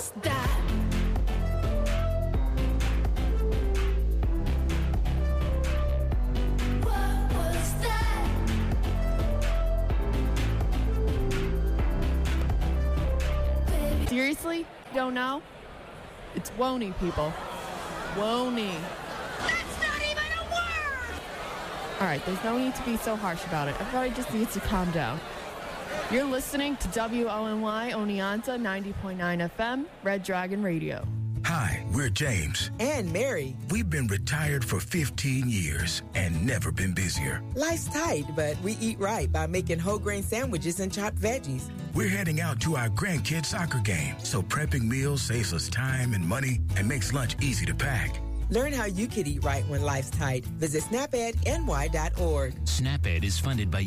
was that? What was that? Baby. Seriously? Don't know? It's Woney, people. Woney. That's not even a word! All right, there's no need to be so harsh about it. Everybody just needs to calm down. You're listening to WONY Oneonta 90.9 FM, Red Dragon Radio. Hi, we're James. And Mary. We've been retired for 15 years and never been busier. Life's tight, but we eat right by making whole grain sandwiches and chopped veggies. We're heading out to our grandkids' soccer game, so prepping meals saves us time and money and makes lunch easy to pack. Learn how you could eat right when life's tight. Visit snapedny.org. SNAP-Ed is funded by